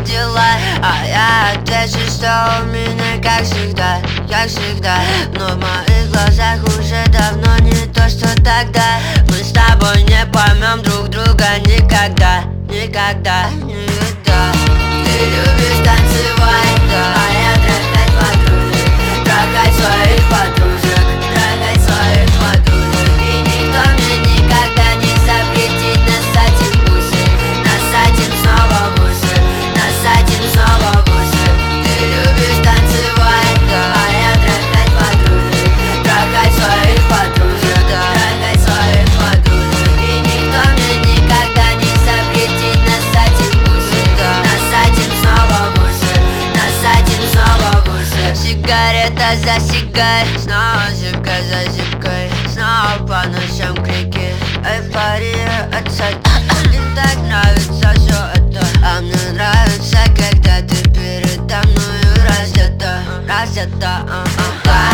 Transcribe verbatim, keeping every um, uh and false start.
дела? А я отвечу, что у меня как всегда, как всегда. Но в моих глазах уже давно не то, что тогда. Мы с тобой не поймем друг друга никогда, никогда, никогда. Ты любишь танцевать, да, а я трахать подружек, трахать своих подружек, трахать своих подружек. И никто мне никогда не запретит насадить бусы, насадим снова бусы, насадим снова бусы. Ты любишь танцевать, да, а я трахать подружек, трахать своих подружек, да, трахать своих подружек. И никто мне никогда не запретит насадить бусы, да, насадим снова бусы, насадим снова бусы. Сигарета за сигарой, снова зипка за зипкой, снова по ночам крики, эйфория от сада. Мне так нравится все это, а мне нравится, когда ты передо мною раздета, раздета, а, а, а.